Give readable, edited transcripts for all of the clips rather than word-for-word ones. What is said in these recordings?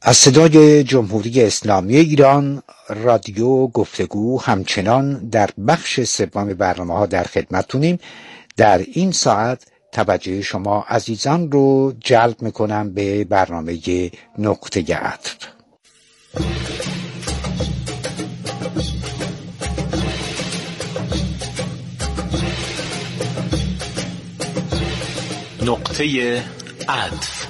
از صدای جمهوری اسلامی ایران رادیو گفتگو همچنان در بخش سوم برنامه‌ها در خدمتتونیم. در این ساعت توجه شما عزیزان رو جلب میکنم به برنامه نقطه عطف. نقطه عطف.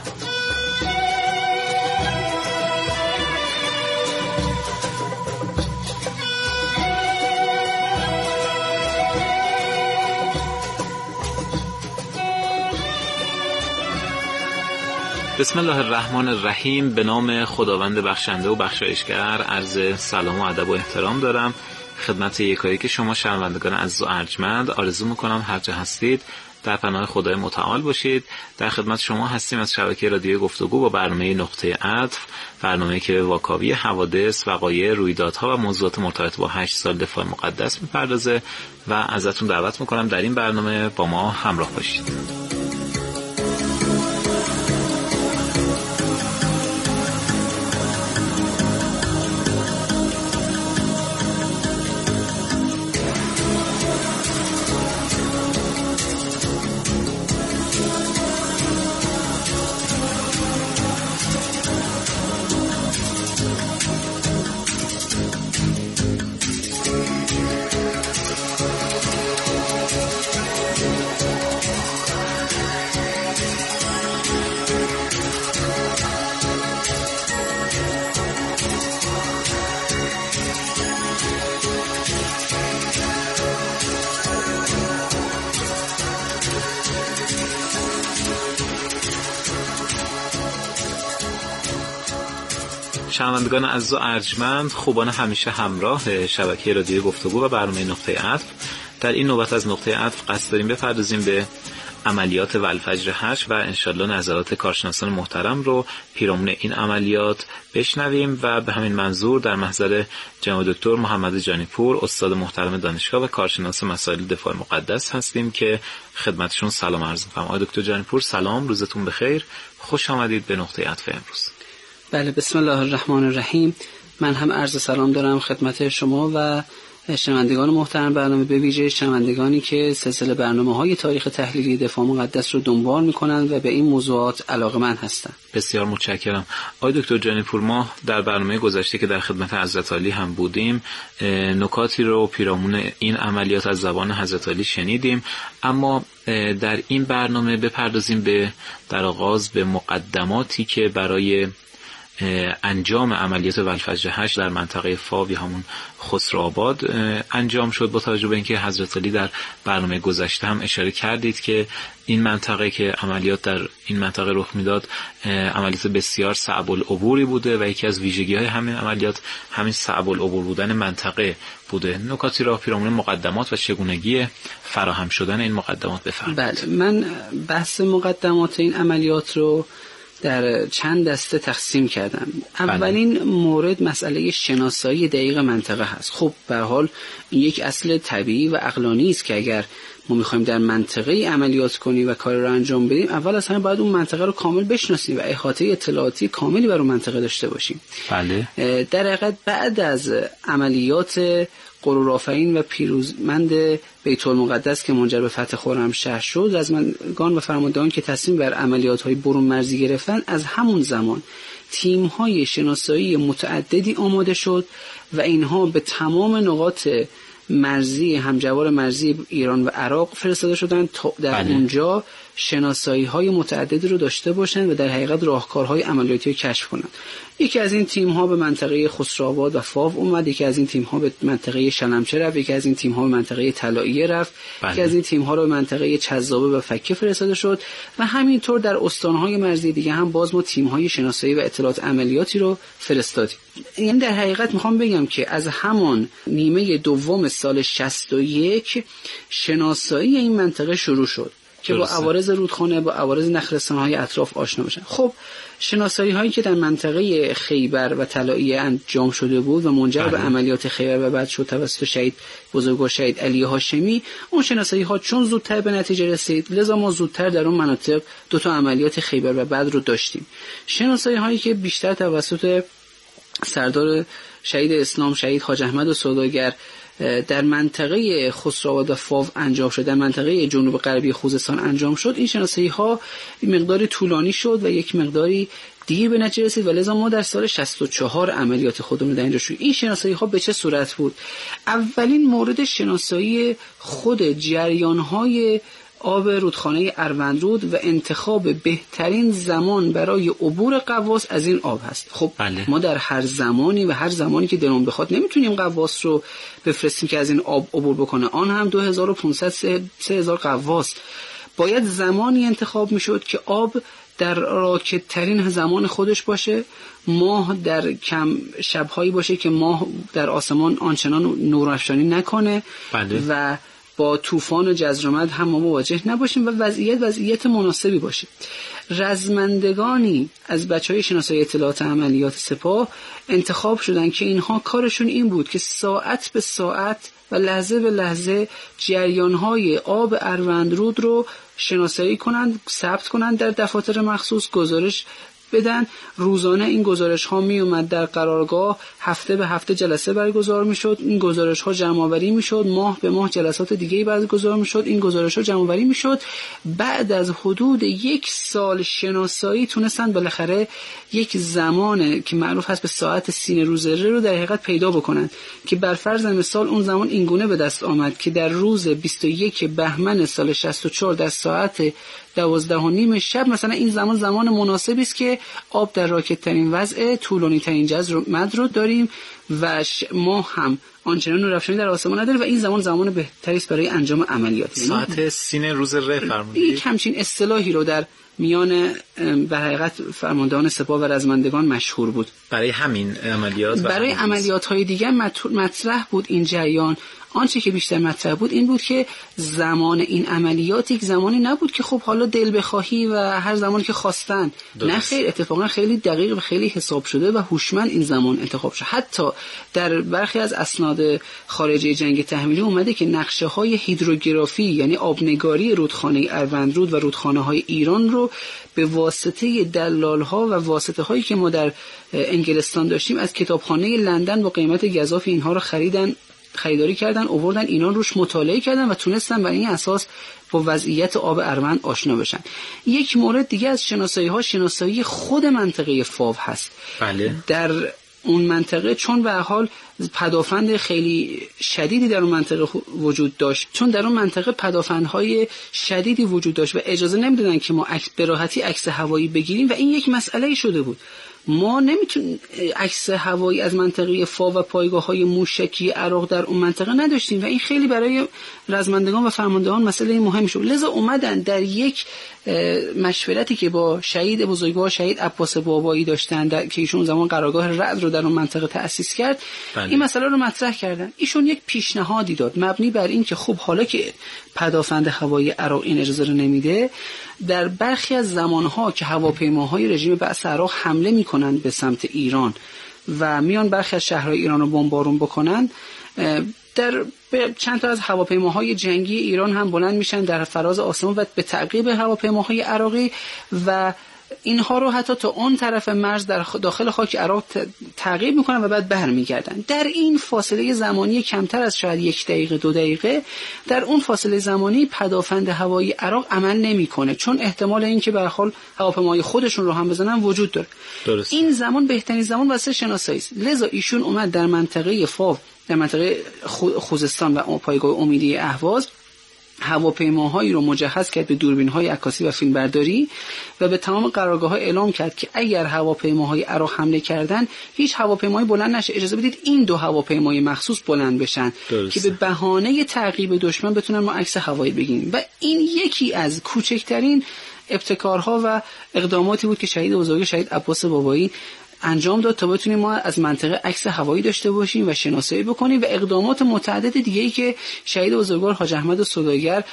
بسم الله الرحمن الرحیم. به نام خداوند بخشنده و بخشایشگر عرض سلام و ادب و احترام دارم خدمت یکایک شما شنوندگان عزیز و ارجمند. آرزو میکنم هر جا هستید در پناه خدای متعال باشید. در خدمت شما هستیم از شبکه رادیو گفتگو با برنامه نقطه عطف، برنامه‌ای که به واکاوی حوادث، وقایع، رویدادها و موضوعات مرتبط با 8 سال دفاع مقدس میپردازه و ازتون دعوت میکنم در این برنامه با ما همراه باشید. شنوندگان عزیز و ارجمند، خوبان همیشه همراه شبکه رادیو گفتگو و برنامه نقطه عطف، در این نوبت از نقطه عطف قصد داریم بپردازیم به عملیات والفجر 8 و انشالله نظرات کارشناسان محترم رو پیرامون این عملیات بشنویم و به همین منظور در محضر جناب دکتر محمد جانیپور، استاد محترم دانشگاه و کارشناس مسائل دفاع مقدس هستیم که خدمتشون سلام عرض می‌کنم. آقای دکتر جانیپور سلام، روزتون بخیر، خوش آمدید به نقطه عطف امروز. بله، بسم الله الرحمن الرحیم. من هم عرض سلام دارم خدمت شما و شنوندگان محترم برنامه، به ویژه شنوندگانی که سلسله برنامه‌های تاریخ تحلیلی دفاع مقدس رو دنبال می‌کنند و به این موضوعات علاقه‌مند هستند. بسیار متشکرم. آقای دکتر جانیپور، ما در برنامه گذشته که در خدمت حضرت علی هم بودیم نکاتی رو پیرامون این عملیات از زبان حضرت علی شنیدیم، اما در این برنامه بپردازیم به در آغاز به مقدماتی که برای انجام عملیات والفجر 8 در منطقه فاو یا همون خسروآباد انجام شد، با توجه به اینکه حضرت علی در برنامه گذشته هم اشاره کردید که این منطقه که عملیات در این منطقه رخ میداد عملیات بسیار صعب العبوری بوده و یکی از ویژگی‌های همین عملیات همین صعب العبور بودن منطقه بوده. نکاتی را پیرامون مقدمات و چگونگی فراهم شدن این مقدمات بفرمایید. بله، من بحث مقدمات این عملیات رو در چند دسته تقسیم کردم. اولین مورد مسئله شناسایی دقیق منطقه هست. خب به هر حال این یک اصل طبیعی و عقلانی است که اگر ما میخوایم در منطقه عملیات کنیم و کار رو انجام بدیم، اول از همه باید اون منطقه رو کامل بشناسیم و احاطه اطلاعاتی کاملی بر اون منطقه داشته باشیم. بله. در حقیقت بعد از عملیات غرورآفرین و پیروزمند بیت المقدس که منجر به فتح خرمشهر شد، رزمندگان و فرماندهان که تصمیم بر عملیات‌های برون مرزی گرفتن، از همون زمان تیم‌های شناسایی متعددی آماده شد و اینها به تمام نقاط مرزی همجوار مرزی ایران و عراق فرستاده شدند تا در اونجا شناسایی‌های متعددی رو داشته باشند و در حقیقت راهکارهای عملیاتی رو کشف کنند. یکی از این تیم‌ها به منطقه خسروآباد و فاو اومد، یکی از این تیم‌ها به منطقه شلمچه رفت، یکی از این تیم‌ها به منطقه طلاییه رفت، یکی از این تیم‌ها رو به منطقه چذابه و فکه فرستاده شد و همینطور در استان‌های مرزی دیگه هم باز ما تیم‌های شناسایی و اطلاعات عملیاتی رو فرستادیم. یعنی در حقیقت میخوام بگم که از همان نیمه دوم سال 61 شناسایی این منطقه شروع شد که با عوارض رودخانه، با عوارض نخلستان‌های اطراف آشنا بشن. خب شناسایی‌هایی که در منطقه خیبر و طلاییه انجام شده بود و منجر به عملیات خیبر و بعد شد توسط شهید بزرگوار شهید علی هاشمی، اون شناسایی‌ها چون زودتر به نتیجه رسید، لذا ما زودتر در اون مناطق 2 عملیات خیبر و بعد رو داشتیم. شناسایی‌هایی که بیشتر توسط سردار شهید اسلام شهید حاج احمد سوداگر در منطقه خسروآباد و فاو انجام شد، در منطقه جنوب غربی خوزستان انجام شد، این شناسایی ها مقداری طولانی شد و یک مقداری دیر به نتیجه رسید و لذا ما در سال 64 عملیات خودمون در اینجا شد. این شناسایی ها به چه صورت بود؟ اولین مورد شناسایی خود جریان های آب رودخانه اروندرود و انتخاب بهترین زمان برای عبور غواص از این آب هست. خب ما در هر زمانی و هر زمانی که دلمون بخواد نمیتونیم غواص رو بفرستیم که از این آب عبور بکنه، آن هم 2500-3000 غواص. باید زمانی انتخاب میشد که آب در راکد ترین زمان خودش باشه، ماه در کم شبهایی باشه که ماه در آسمان آنچنان نورافشانی نکنه و با طوفان و جزرمد هم مواجه نباشیم و وضعیت مناسبی باشه. رزمندگانی از بچهای شناسایی اطلاعات عملیات سپاه انتخاب شدن که اینها کارشون این بود که ساعت به ساعت و لحظه به لحظه جریانهای آب اروندرود رو شناسایی کنند، ثبت کنند، در دفاتر مخصوص گزارش بدن. روزانه این گزارش ها می اومد در قرارگاه، هفته به هفته جلسه برگزار می شد، این گزارش ها جمع آوری می شد، ماه به ماه جلسات دیگه‌ای برگزار می شد، این گزارش ها جمع آوری می شد. بعد از حدود 1 سال شناسایی تونستن بالاخره یک زمان که معروف هست به ساعت سینه روزره رو در حقیقت پیدا بکنن که بر فرض مثال اون زمان اینگونه به دست آمد که در روز 21 بهمن سال 64 در ساعت 12:30 شب مثلا این زمان مناسبی است که آب در راکد ترین وضع، طولانی ترین جزر رو داریم و ما هم آنچنان نورافشانی در آسمان نداره و این زمان بهتری است برای انجام عملیات. ساعت سینه روز ره فرمودید. یک همچین اصطلاحی رو در میان به حقیقت فرماندهان سپاه و رزمندگان مشهور بود. برای همین عملیات برای عملیات‌های دیگر مطرح بود این جریان. آنچه که بیشتر مطرح بود این بود که زمان این عملیات یک زمانی نبود که خب حالا دل بخواهی و هر زمانی که خواستن. نه خیر، اتفاقا خیلی دقیق و خیلی حساب شده و هوشمند این زمان انتخاب شد. حتی در برخی از اسناد خارجی جنگ تحمیلی اومده که نقشه‌های هیدروگرافی یعنی آبنگاری رودخانه اروندرود و رودخانه‌های ایران رو به واسطه دلال‌ها و واسطه‌هایی که ما در انگلستان داشتیم از کتابخانه لندن با قیمت گزاف اینها رو خریداری کردن، آوردن اینا روش مطالعه کردن و تونستن بر این اساس با وضعیت آب اروند آشنا بشن. یک مورد دیگه از شناسایی خود منطقه فاو هست. بله. در اون منطقه چون به حال پدافند خیلی شدیدی در اون منطقه وجود داشت، چون در اون منطقه پدافندهای شدیدی وجود داشت و اجازه نمیدادن که ما به راحتی عکس هوایی بگیریم و این یک مسئله شده بود. ما نمیتونیم عکس هوایی از منطقه فاو و پایگاه‌های موشکی عراق در اون منطقه نداشتیم و این خیلی برای رزمندگان و فرماندهان مسئله مهمی شد. لذا اومدن در یک مشورتی که با شهید بزرگوار شهید عباس بابایی داشتن که ایشون زمان قرارگاه رعد رو در اون منطقه تأسیس کرد، این مسئله رو مطرح کردن. ایشون یک پیشنهادی داد مبنی بر این که خب حالا که پدافند هوایی عراق این اجازه رو نمیده، در برخی از زمانها که هواپیماهای رژیم بعث عراق حمله میکنن به سمت ایران و میان برخی از شهرهای ایران رو بمبارون بکنن، در چند تا از هواپیماهای جنگی ایران هم بلند میشن در فراز آسمان و به تعقیب هواپیماهای عراقی و اینها رو حتی تا اون طرف مرز در داخل خاک عراق تعقیب میکنن و بعد برمیگردن. در این فاصله زمانی کمتر از شاید 1 دقیقه 2 دقیقه، در اون فاصله زمانی پدافند هوایی عراق عمل نمیکنه، چون احتمال این که به هر حال هواپیمای خودشون رو هم بزنن وجود داره. درست. این زمان بهترین زمان واسه شناسایی است. لذا ایشون اومد در منطقه فاو، در منطقه خوزستان و پایگاه امیدی اهواز هواپیماهایی رو مجهز کرد به دوربین‌های عکاسی و فیلمبرداری و به تمام قرارگاه‌ها اعلام کرد که اگر هواپیماهای عراق حمله کردن هیچ هواپیمایی بلند نشه، اجازه بدید این 2 هواپیمای مخصوص بلند بشن. درسته. که به بهانه تعقیب دشمن بتونن ما عکس هوایی بگیریم و این یکی از کوچکترین ابتکارها و اقداماتی بود که شهید بزرگ شهید عباس بابایی انجام داد تا بتونیم ما از منطقه عکس هوایی داشته باشیم و شناسایی بکنیم و اقدامات متعدد دیگه‌ای که شهید بزرگوار حاج احمد سوداگر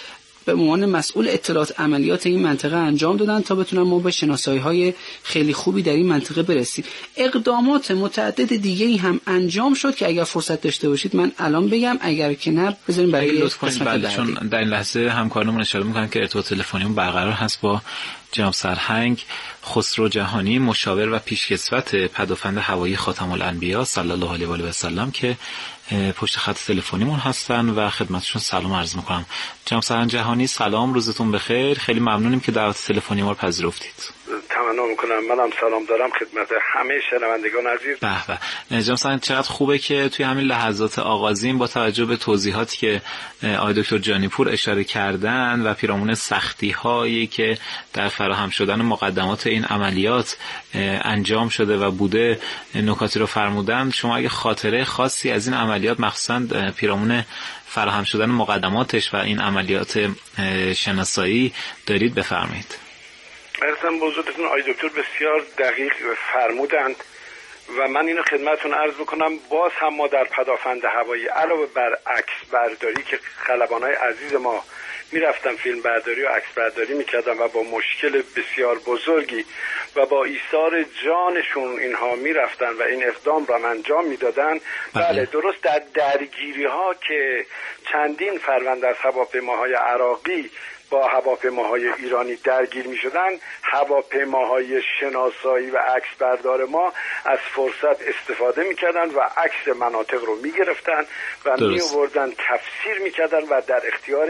به عنوان مسئول اطلاعات عملیات این منطقه انجام دادن تا بتونن ما به شناسایی‌های خیلی خوبی در این منطقه برسیم. اقدامات متعدد دیگه‌ای هم انجام شد که اگر فرصت داشته باشید من الان بگم، اگر که نه بذاریم برای قسمت بعدی. چون در این لحظه همکارانمون اشاره می‌کنن که ارتباط تلفنیمون برقرار هست با جناب سرهنگ خسرو جهانی، مشاور و پیشکسوت پدافند هوایی خاتم الانبیا صلی الله علیه و آله و سلم که پشت خط تلفنیمون هستن و خدمتشون سلام عرض میکنم. جناب سرهنگ جهانی سلام، روزتون بخیر. خیلی ممنونیم که دعوت تلفنی ما رو پذیرفتید. تمنا میکنم. منم سلام دارم خدمت همه شنوندگان عزیز. به جناب سرهنگ چقدر خوبه که توی همین لحظات آغازین با توجه به توضیحاتی که آقای دکتر جانیپور اشاره کردن و پیرامون سختی هایی که در فراهم شدن مقدمات این عملیات انجام شده و بوده نکاتی رو فرمودن، شما اگه خاطره خاصی از این عملیات مخصوصا پیرامون فراهم شدن مقدماتش و این عملیات شناسایی دارید بفرمایید. ارزم به حضورتون آقای دکتر بسیار دقیق فرمودند و من اینو خدمتتون عرض بکنم. باز هم ما در پدافند هوایی علاوه بر عکس برداری که خلبانای عزیز ما میرفتن فیلم برداری و عکس برداری میکردن و با مشکل بسیار بزرگی و با ایثار جانشون اینها میرفتن و این اقدام را انجام میدادن. بله درست در درگیری ها که چندین فرمانده از هواپیماهای عراقی با هواپیماهای ایرانی درگیر می شدن، هواپیماهای شناسایی و عکس بردار ما از فرصت استفاده می کردن و عکس مناطق رو می گرفتن و می آوردن تفسیر می کردن و در اختیار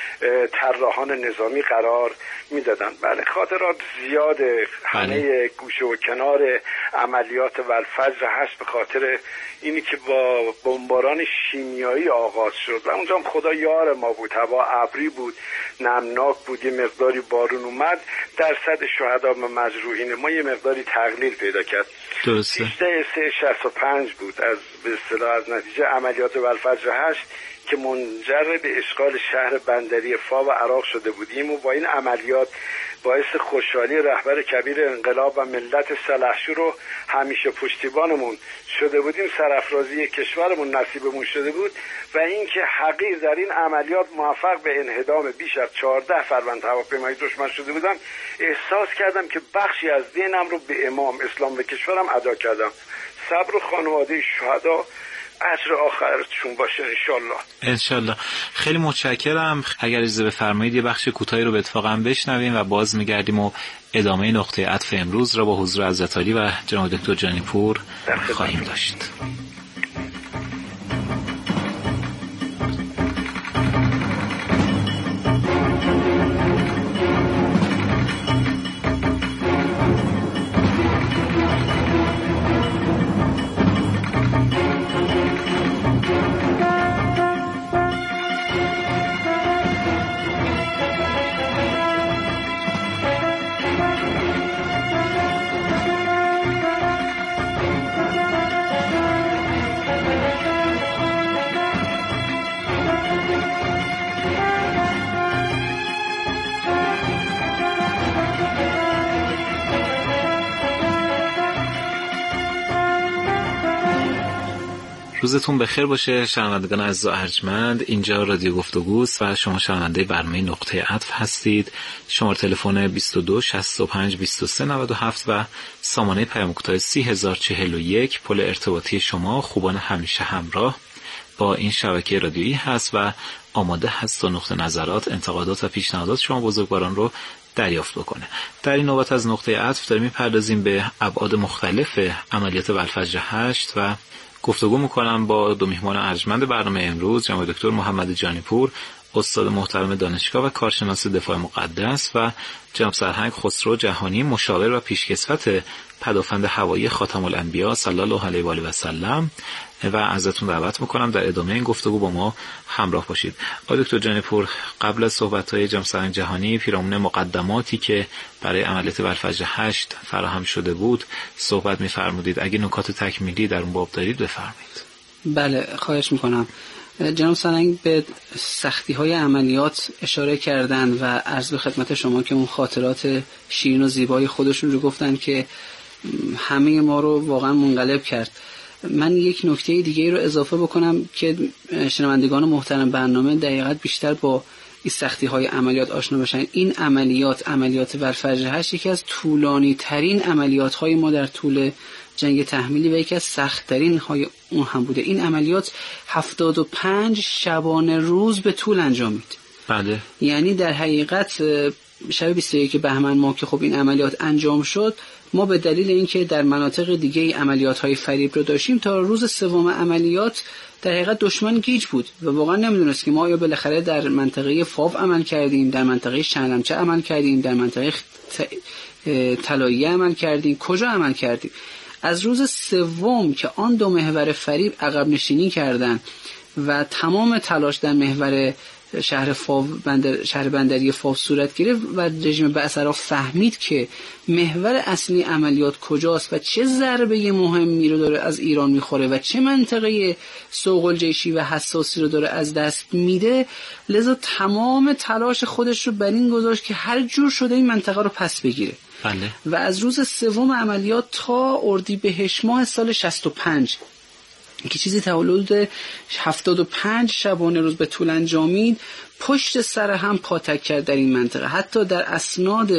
طراحان نظامی قرار می دادن. بله خاطرات زیاده. همه گوشه و کنار عملیات والفجر هست به خاطر اینی که با بمباران شیمیایی آغاز شد و اونجا هم خدا یار ما بود. هوا ابری بود، نمناک بود، یه مقداری بارون اومد، درصد شهدا و مجروحین ما یه مقداری تقلیل پیدا کرد. درسته. 365 بود از به اصطلاح از نتیجه عملیات والفجر 8 که منجر به اشغال شهر بندری فا و عراق شده بودیم و با این عملیات باعث خوشحالی رهبر کبیر انقلاب و ملت سلحشور رو همیشه پشتیبانمون شده بودیم، سرافرازی کشورمون نصیبمون شده بود و اینکه حقیر در این عملیات موفق به انهدام بیش از 14 فروند هواپیمای دشمن شده بودم، احساس کردم که بخشی از دینم رو به امام اسلام و کشورم ادا کردم. صبر و خانواده شهدا اجر آخرتشون باشه انشالله. خیلی متشکرم. اگر اجازه بفرمایید یه بخش کوتاهی رو به اتفاقا بشنویم و باز میگردیم و ادامه نقطه عطف امروز را با حضور حضرت عالی و جناب دکتر جانیپور خواهیم داشت. روزتون بخیر باشه شنوندگان عزیز و ارجمند. اینجا رادیو گفتگوست و شما شنونده برنامه نقطه عطف هستید. شماره تلفن 22 65 23 97 و سامانه پیام کوتاه 30041 پل ارتباطی شما خوبان همیشه همراه با این شبکه رادیویی هست و آماده هست تا نقطه نظرات، انتقادات و پیشنهادات شما بزرگواران رو دریافت بکنه. در این نوبت از نقطه عطف داریم می‌پردازیم به ابعاد مختلف عملیات والفجر 8 و گفتگو میکنم با دو میهمان ارجمند برنامه امروز، جناب دکتر محمد جانیپور، استاد محترم دانشگاه و کارشناس دفاع مقدس، و جناب سرهنگ خسرو جهانی، مشاور و پیشکسوت پدافند هوایی خاتم الانبیا صلی الله علیه و آله و سلم، و ازتون دعوت میکنم در ادامه این گفتگو با ما همراه باشید. آقای دکتر جانیپور، قبل از صحبت‌های جناب سرهنگ جهانی پیرامون مقدماتی که برای عملیات والفجر 8 فراهم شده بود صحبت می‌فرمودید. اگه نکات تکمیلی در اون باب دارید بفرمایید. بله خواهش میکنم. جناب سرهنگ به سختی‌های عملیات اشاره کردن و عرض به خدمت شما که اون خاطرات شیرین و زیبای خودشون رو گفتن که همه ما رو واقعا منقلب کرد. من یک نکته دیگه رو اضافه بکنم که شنوندگان محترم برنامه دقیقاً بیشتر با این سختی‌های عملیات آشنا بشن. این عملیات برفجر 8 یکی از طولانی ترین عملیات‌های ما در طول جنگ تحمیلی و یکی از سخت‌ترین های اون هم بوده. این عملیات 75 شبانه روز به طول انجامید. بله. یعنی در حقیقت شب 21 بهمن ما که خب این عملیات انجام شد، ما به دلیل اینکه در مناطق دیگه عملیات‌های فریب رو داشتیم، تا روز سوم عملیات در حقیقت دشمن گیج بود و واقعا نمیدونست که ما یا بالاخره در منطقه فاو عمل کردیم، در منطقه شنلمچه عمل کردیم، در منطقه طلاییه عمل کردیم، کجا عمل کردیم. از روز سوم که آن دو محور فریب عقب نشینی کردن و تمام تلاش در محور شهر بندری فاو صورت گرفت و رژیم بعث فهمید که محور اصلی عملیات کجاست و چه ضربه مهمی رو داره از ایران میخوره و چه منطقه سوق الجیشی و حساسی رو داره از دست میده، لذا تمام تلاش خودش رو بر این گذاشت که هر جور شده این منطقه رو پس بگیره. بله. و از روز سوم عملیات تا اردیبهشت ماه سال 65 که چیزی حدود 75 شبانه روز به طول انجامید، پشت سر هم پاتک کرد در این منطقه. حتی در اسناد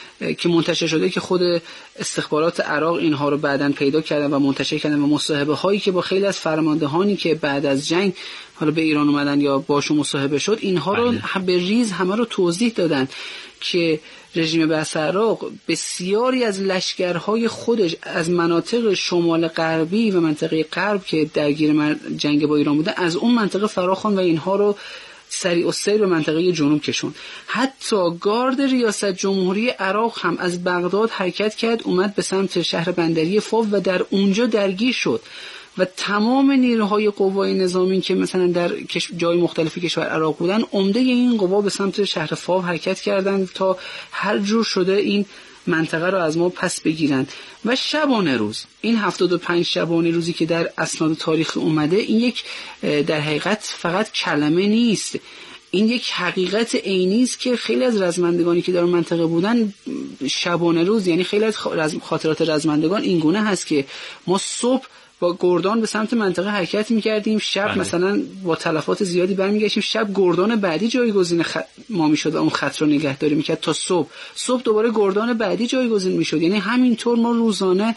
که منتشر شده که خود استخبارات عراق اینها رو بعداً پیدا کردن و منتشر کردن و مصاحبه هایی که با خیلی از فرماندهانی که بعد از جنگ حالا به ایران اومدن یا باشون مصاحبه شد، اینها رو به ریز همه رو توضیح دادن که رژیم بعث عراق بسیاری از لشکرهای خودش از مناطق شمال غربی و منطقه غرب که درگیر جنگ با ایران بودن از اون منطقه فراخوان و اینها رو سریع السیر به منطقه جنوب کشون. حتی گارد ریاست جمهوری عراق هم از بغداد حرکت کرد، اومد به سمت شهر بندری فاو و در اونجا درگیر شد و تمام نیروهای قوای نظامی که مثلا در جای مختلفی کشور عراق بودن، عمده این قوا به سمت شهر فاو حرکت کردند تا هر جور شده این منطقه رو از ما پس بگیرن. و شبانه روز، این 75 شبانه روزی که در اسناد تاریخی اومده، این یک در حقیقت فقط کلمه نیست، این یک حقیقت عینی است که خیلی از رزمندگانی که در اون منطقه بودن شبانه روز، یعنی خیلی از خاطرات رزمندگان این گونه هست که ما صبح با گردان به سمت منطقه حرکت می‌کردیم، شب مثلا با تلفات زیادی برمیگشتیم، شب گردان بعدی جایگزین ما میشد و اون خط رو نگهداری میکرد تا صبح دوباره گردان بعدی جایگزین میشد. یعنی همینطور ما روزانه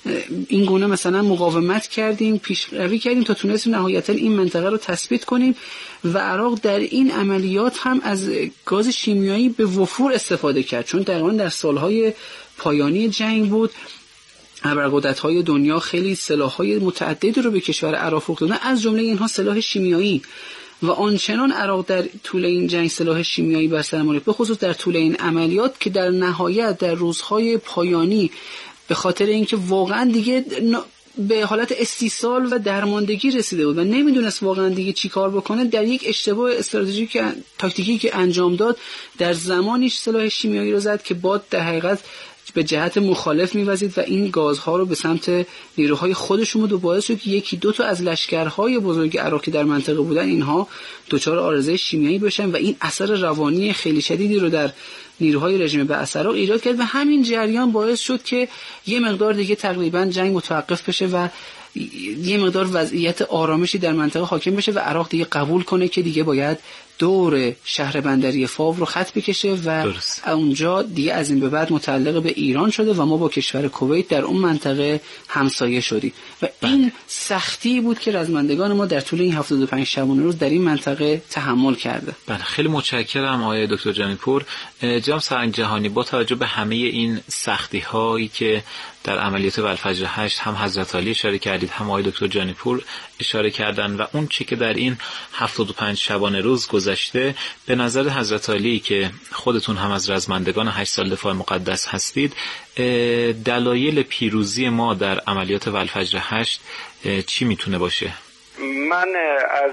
این گونه مثلا مقاومت کردیم، پیشروی کردیم تا تونستیم نهایتا این منطقه رو تثبیت کنیم. و عراق در این عملیات هم از گاز شیمیایی به وفور استفاده کرد، چون تقریبا در سالهای پایانی جنگ بود. ابرقدرت‌های دنیا خیلی سلاح‌های متعددی رو به کشور عراق فروخت دادن، از جمله اینها سلاح شیمیایی. و آنچنان عراق در طول این جنگ سلاح شیمیایی بر سر آورد، به خصوص در طول این عملیات، که در نهایت در روزهای پایانی به خاطر اینکه واقعا دیگه به حالت استیصال و درماندگی رسیده بود و نمیدونست واقعا دیگه چی کار بکنه، در یک اشتباه استراتژیک تاکتیکی که انجام داد، در زمانیش سلاح شیمیایی رو زد که باد در حقیقت به جهت مخالف می‌وزید و این گازها رو به سمت نیروهای خودشون بود و باعث شد که یکی دو تا از لشکرهای بزرگ عراقی در منطقه بودن اینها دچار عارضه شیمیایی بشن و این اثر روانی خیلی شدیدی رو در نیروهای رژیم بعث عراق ایجاد کرد و همین جریان باعث شد که یه مقدار دیگه تقریبا جنگ متوقف بشه و یه مقدار وضعیت آرامشی در منطقه حاکم بشه و عراق دیگه قبول کنه که دیگه باید دور شهر بندری فاو رو خط بکشه و اونجا دیگه از این به بعد متعلق به ایران شده و ما با کشور کویت در اون منطقه همسایه شدیم و این سختی بود که رزمندگان ما در طول این 75 شبانه روز در این منطقه تحمل کرده. بله، خیلی متشکرم آقای دکتر جانیپور. جناب سرهنگ جهانی، با توجه به همه این سختی هایی که در عملیات والفجر 8 هم حضرت علی اشاره کردید، هم آقای دکتر جانیپور اشاره کردن و اون چی که در این 75 شبانه روز گذشته، به نظر حضرت علی که خودتون هم از رزمندگان 8 سال دفاع مقدس هستید، دلایل پیروزی ما در عملیات والفجر 8 چی میتونه باشه؟ من از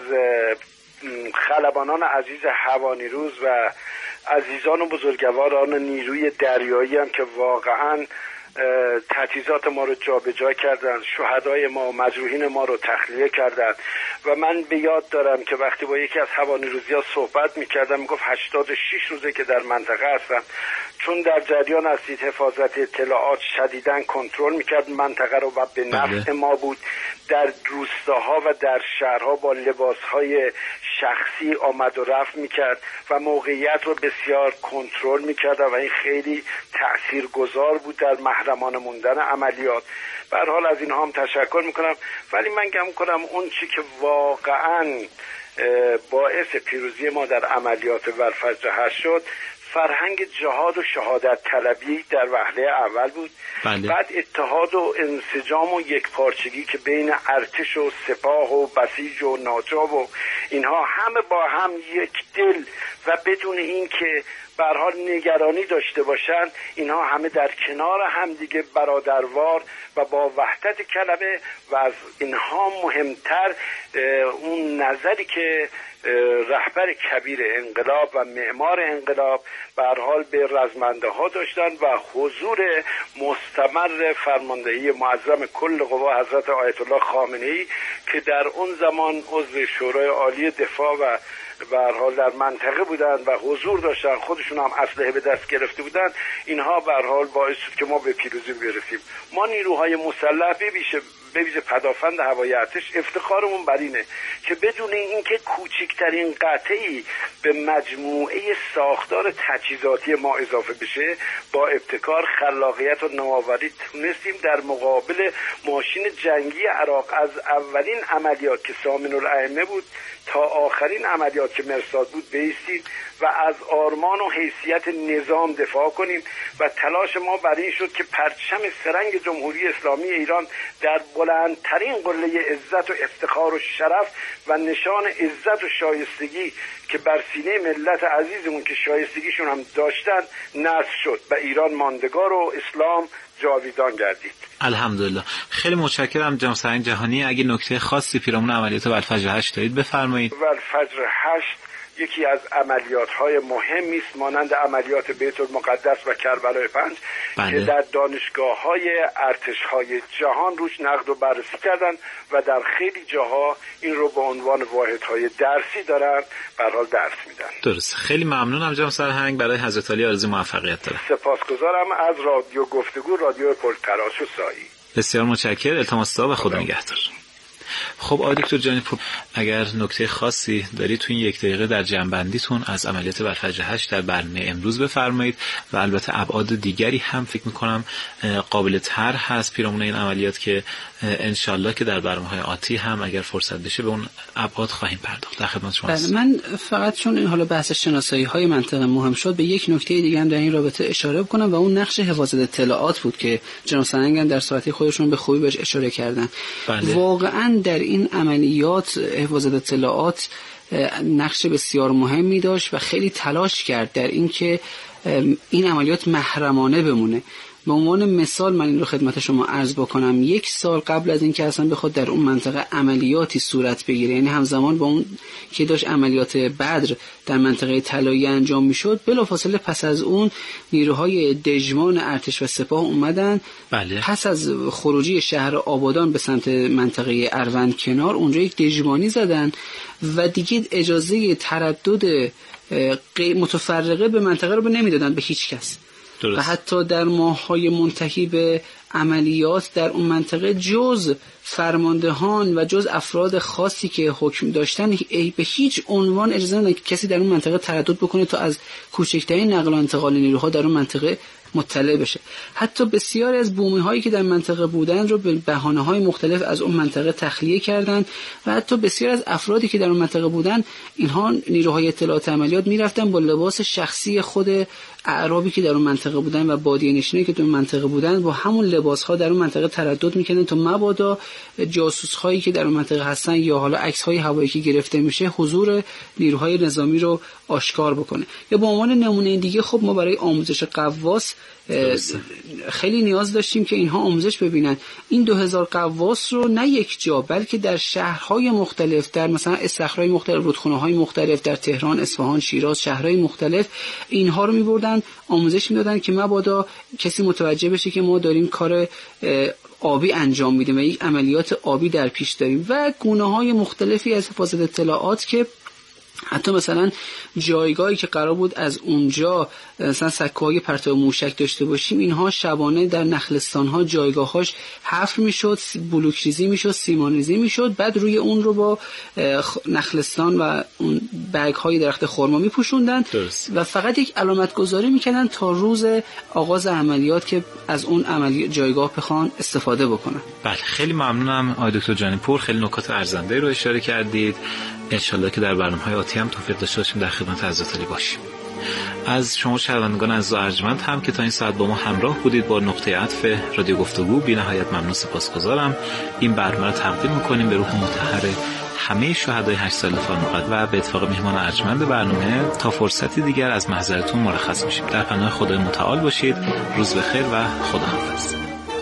خلبانان عزیز هوانیروز و عزیزان و بزرگواران نیروی دریایی هم که واقعاً تجهیزات ما رو جابجا کردن، شهدای ما و مجروحین ما رو تخلیه کردن و من به یاد دارم که وقتی با یکی از هوانیروزی‌ها صحبت می‌کردم میگفت 86 روزه که در منطقه هستم، چون در جریان هستید حفاظت اطلاعات شدیداً کنترل میکرد منطقه رو و به نفع ما بود. در روستاها و در شهرها با لباسهای شخصی آمد و رفت میکرد و موقعیت رو بسیار کنترل میکرد و این خیلی تأثیرگذار بود در محرمانه موندن عملیات. به هر حال از اینها هم تشکر میکنم، ولی من گمان کنم اون چی که واقعاً باعث پیروزی ما در عملیات ورفجر 8 شد فرهنگ جهاد و شهادت طلبی در وهله اول بود. بعد اتحاد و انسجام و یکپارچگی که بین ارتش و سپاه و بسیج و ناجا و اینها همه با هم یک دل و بدون این که به هر حال نگرانی داشته باشند، اینها همه در کنار هم دیگه برادروار و با وحدت کلمه و از اینها مهمتر اون نظری که رهبر کبیر انقلاب و معمار انقلاب به هر حال به رزمنده ها داشتن و حضور مستمر فرماندهی معظم کل قوا حضرت آیت الله خامنه‌ای که در اون زمان عضو شورای عالی دفاع و به هر حال در منطقه بودن و حضور داشتن، خودشون هم اسلحه به دست گرفته بودن، اینها به هر حال باعث شد که ما به پیروزی برسیم. ما نیروهای مسلح به ویژه پدافند هوایی ارتش افتخارمون بر اینه که بدون اینکه کوچکترین قطعی به مجموعه ساختار تجهیزاتی ما اضافه بشه، با ابتکار، خلاقیت و نوآوری تونستیم در مقابل ماشین جنگی عراق از اولین عملیات که سامن الائمه بود تا آخرین عملیات که مرصاد بود بایستیم و از آرمان و حیثیت نظام دفاع کنیم و تلاش ما بر این شد که پرچم سرنگ جمهوری اسلامی ایران در بلندترین قله عزت و افتخار و شرف و نشان عزت و شایستگی که بر سینه ملت عزیزمون که شایستگیشون هم داشتن نصب شد و ایران ماندگار و اسلام جاویدان گردید. الحمدلله. خیلی متشکرم جناب سرهنگ جهانی. اگه نکته خاصی پیرامون عملیات ورفجر 8 دارید بفرمایید. ورفجر 8 یکی از عملیات‌های مهمی است مانند عملیات بیت المقدس و کربلای 5 که در دانشگاه‌های ارتش‌های جهان روش نقد و بررسی کردن و در خیلی جاها این رو به عنوان واحدهای درسی دارن به هر حال درس میدن. درست. خیلی ممنونم جناب سرهنگ. برای حضرت عالی آرزوی موفقیت دارم. سپاسگزارم از رادیو گفتگو، رادیو پرتراش و سایی. بسیار متشکرم. التماس دعا و خدا نگهدار. خب آقای دکتر جانی پور، اگر نکته خاصی دارید تو این 1 دقیقه در جمع‌بندیتون از عملیات ورفجر 8 در برنامه امروز بفرمایید و البته ابعاد دیگری هم فکر می‌کنم قابل طرح هست پیرامون این عملیات که انشالله که در برنامه‌های آتی هم اگر فرصت بشه به اون ابعاد خواهیم پرداخت. در خدمت شما هستم. من فقط چون این حالا بحث شناسایی‌های منطقه مهم شد به یک نکته دیگه هم در این رابطه اشاره بکنم و اون نقش حفاظت اطلاعات بود که جناب سرهنگ هم در ساعتی خودشون به خوبی بهش اشاره کردن. واقعاً در این عملیات حفاظت اطلاعات نقش بسیار مهمی داشت و خیلی تلاش کرد در این که این عملیات محرمانه بمونه. به عنوان مثال من این رو خدمت شما عرض بکنم، 1 سال قبل از این که اصلا بخواد در اون منطقه عملیاتی صورت بگیره، یعنی همزمان با اون که داشت عملیات بدر در منطقه طلایی انجام میشد، بلافاصله پس از اون نیروهای دژمان ارتش و سپاه اومدن. پس از خروجی شهر آبادان به سمت منطقه اروند کنار اونجا یک دژمانی زدن و دیگه اجازه تردد متفرقه به منطقه رو نمیدادن به هیچ کس. درست. و حتی در ماه‌های منتهی به عملیات در اون منطقه جز فرماندهان و جز افراد خاصی که حکم داشتن به هیچ عنوان اجازه ندادن کسی در اون منطقه تردد بکنه تا از کوچکترین نقل و انتقال نیروها در اون منطقه مطلع بشه. حتی بسیاری از بومی‌هایی که در منطقه بودن رو به بهانه‌های مختلف از اون منطقه تخلیه کردن و حتی بسیاری از افرادی که در اون منطقه بودن، اینها نیروهای اطلاعات عملیات میرفتن با لباس شخصی خود اعرابی که در اون منطقه بودن و بادیه نشینی که در اون منطقه بودن با همون لباس‌ها در اون منطقه تردد می‌کردن تا مبادا جاسوس‌هایی که در اون منطقه هستن یا حالا عکس‌های هوایی که گرفته میشه حضور نیروهای نظامی رو آشکار بکنه. یا به عنوان نمونه دیگه، خب ما برای آموزش قواس خیلی نیاز داشتیم که اینها آموزش ببینن. این 2000 قواس رو نه یک جا بلکه در شهرهای مختلف، در مثلا استخرهای مختلف، رودخونه‌های مختلف در تهران، اصفهان، شیراز، شهرهای مختلف اینها رو می‌بردن آموزش میدادن که مبادا کسی متوجه بشه که ما داریم کار آبی انجام میدیم و یک عملیات آبی در پیش داریم و گونه‌های مختلفی از حفاظت اطلاعات که حتی مثلا جایگاهی که قرار بود از اونجا مثلا سکوهای پرتاب موشک داشته باشیم، اینها شبانه در نخلستان‌ها جایگاه‌هاش حفر میشد، بلوک ریزی میشد، سیمان ریزی میشد، بعد روی اون رو با نخلستان و اون برگ‌های درخت خرما میپوشوندن و فقط یک علامت گذاری میکردن تا روز آغاز عملیات که از اون عملیات جایگاه بخوان استفاده بکنن. بله، خیلی ممنونم آقای دکتر جانی‌پور، خیلی نکات ارزنده رو اشاره کردید. انشالله که در برنامه‌های آتی هم توفیق داشته باشیم در خدمت حضرت علی باشیم. از شما شنوندگان عزیز و ارجمند هم که تا این ساعت با ما همراه بودید با نقطه عطف رادیو گفتگو بی نهایت ممنون سپاسگزارم. این برنامه رو تقدیم می‌کنیم به روح مطهر همه شهدای 8 سال فارمقد و به اتفاق میهمان ارجمند برنامه تا فرصتی دیگر از محضرتون مرخص میشیم. در پناه خدای متعال باشید. روز بخیر و خداحافظ.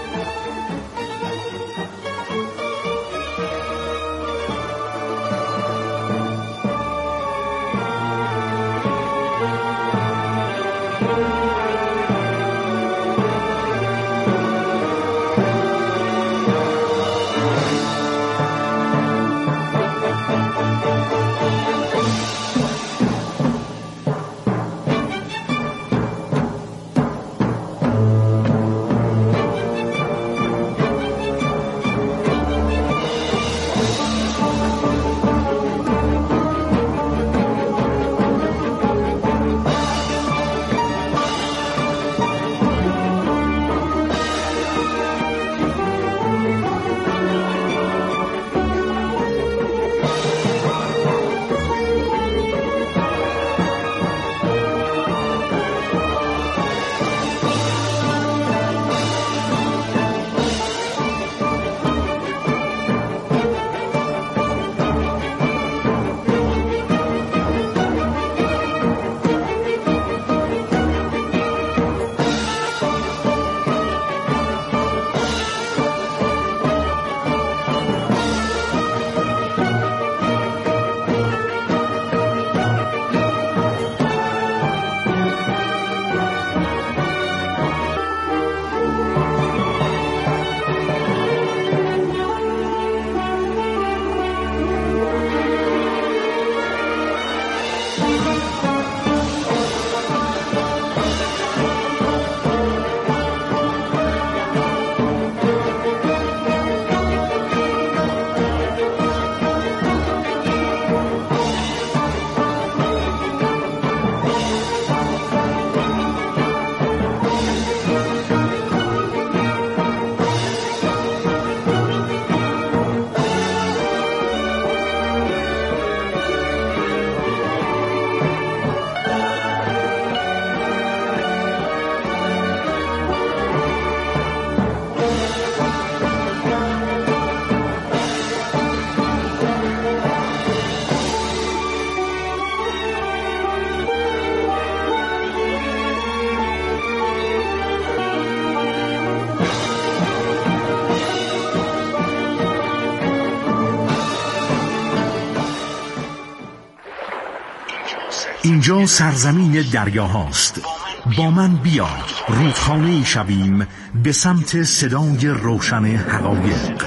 اینجا سرزمین دریاهاست. با من بیا رودخانه‌ای شویم به سمت صدای روشن حقایق.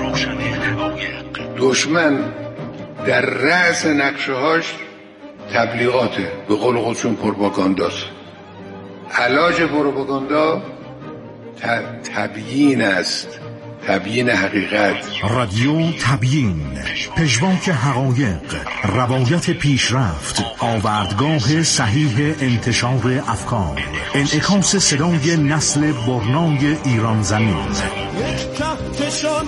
دشمن در رأس نقشه‌هاش تبلیغاته، به قول خودشون پروپاگانداست. علاج پروپاگاندا تبیین است، تبیین حقیقت. رادیو تبیین، پژواک حقایق، روایت پیشرفت، آوردگاه صحیح انتشار افکار، انعکاس صدای نسل برنای ایران زمین. یک کهکشان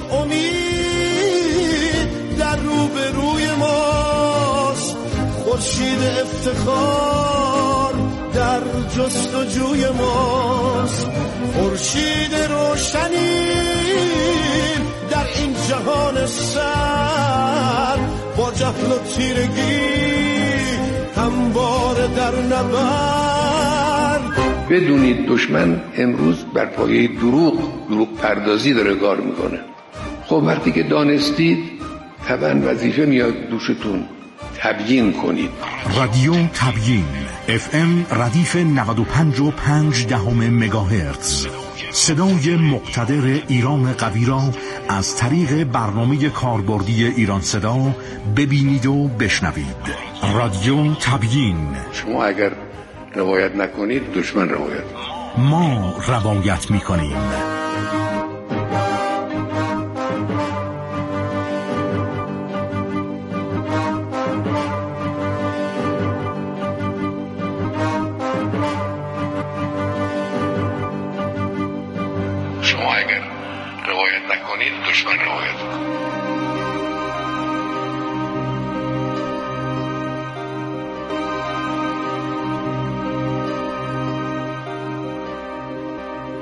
امید در روبروی ماست، خورشید افتخار در جستجوی ماست، خورشید روشنی در این جهان سر، با جهل و تیرگی همواره در نبرد. بدونید دشمن امروز بر پایه دروغ پردازی داره کار میکنه. خب وقتی که دانستید طبعا وظیفه میاد دوشتون، تبیین کنید. رادیو تبیین، FM ردیف 95.5 مگاهرتز، صدای مقتدر ایران قوی را از طریق برنامه کاربردی ایران صدا ببینید و بشنوید. رادیو تبیین. شما اگر روایت نکنید دشمن روایت، ما روایت میکنیم. شما اگر روایت نکنید دشمن روایت.